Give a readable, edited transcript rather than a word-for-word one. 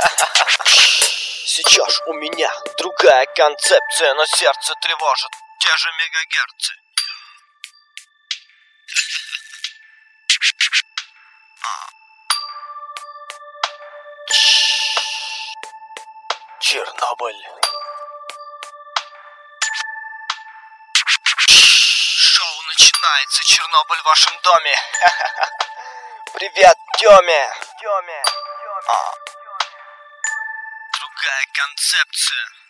Сейчас у меня другая концепция, но сердце тревожит те же мегагерцы. Чернобыль. Шоу начинается. Чернобыль в вашем доме. Привет, Тёме. Другая концепция.